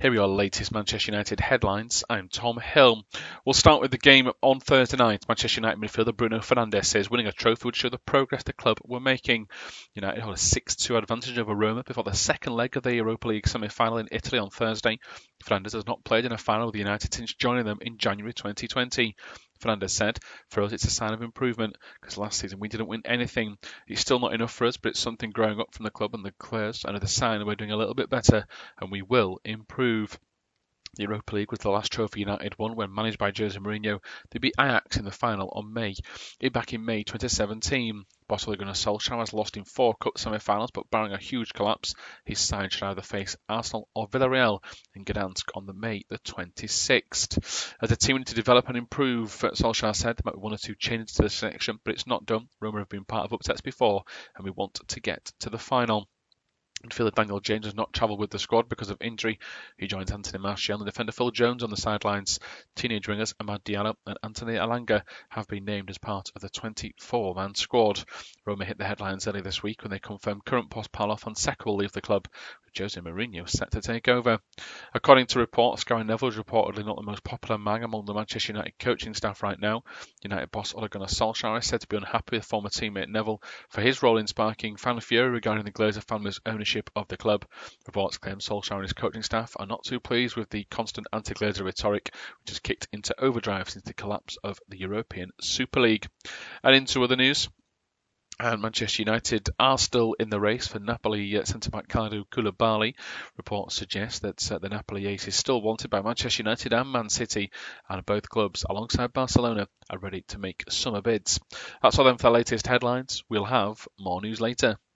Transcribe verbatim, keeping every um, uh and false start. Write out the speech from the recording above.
Here are your latest Manchester United headlines. I'm Tom Hill. We'll start with the game on Thursday night. Manchester United midfielder Bruno Fernandes says winning a trophy would show the progress the club were making. United had a six two advantage over Roma before the second leg of the Europa League semi-final in Italy on Thursday. Fernandes has not played in a final with United since joining them in January twenty twenty. Fernandes said, "For us it's a sign of improvement, because last season we didn't win anything. It's still not enough for us, but it's something growing up from the club and the players, and it's a sign that we're doing a little bit better, and we will improve." The Europa League was the last trophy United won when managed by Jose Mourinho. They beat Ajax in the final on May. Back in May twenty seventeen. Boss Ole Gunnar Solskjaer has lost in four cup semi-finals, but barring a huge collapse, his side should either face Arsenal or Villarreal in Gdansk on the May the twenty-sixth. As a team need to develop and improve, Solskjaer said there might be one or two changes to the selection, but it's not done. Roma have been part of upsets before, and we want to get to the final. Midfielder Daniel James has not travelled with the squad because of injury. He joins Anthony Martial and defender Phil Jones on the sidelines. Teenage wingers Amad Diallo and Anthony Alanga have been named as part of the twenty-four man squad. Roma hit the headlines early this week when they confirmed current boss Paulo Fonseca will leave the club, with Jose Mourinho set to take over. According to reports, Gary Neville is reportedly not the most popular man among the Manchester United coaching staff right now. United boss Ole Gunnar Solskjaer is said to be unhappy with former teammate Neville for his role in sparking fan fury regarding the Glazer family's ownership of the club. Reports claim Solskjaer and his coaching staff are not too pleased with the constant anti-Glazer rhetoric, which has kicked into overdrive since the collapse of the European Super League. And into other news. And Manchester United are still in the race for Napoli uh, centre-back Kalidou Koulibaly. Reports suggest that uh, the Napoli ace is still wanted by Manchester United and Man City, and both clubs, alongside Barcelona, are ready to make summer bids. That's all then for the latest headlines. We'll have more news later.